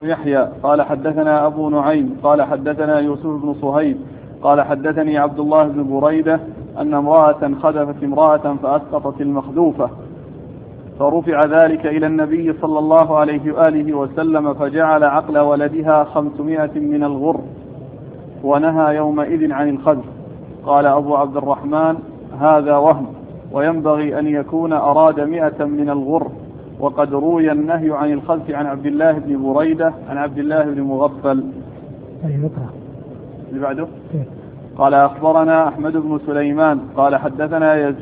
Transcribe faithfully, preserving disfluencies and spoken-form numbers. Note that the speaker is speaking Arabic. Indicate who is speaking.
Speaker 1: يحيى قال حدثنا أبو نعيم قال حدثنا يوسف بن صهيب قال حدثني عبد الله بن بريدة أن امرأة خذفت امرأة فأسقطت المخذوفة، فرفع ذلك إلى النبي صلى الله عليه وآله وسلم فجعل عقل ولدها خمسمائة من الغر ونهى يومئذ عن الخذف. قال أبو عبد الرحمن: هذا وهم، وينبغي أن يكون أراد مئة من الغر، وقد روي النهي عن الخذف عن عبد الله بن بريدة عن عبد الله بن مغفل. اللي بعده قال: أخبرنا أحمد بن سليمان قال حدثنا يزيد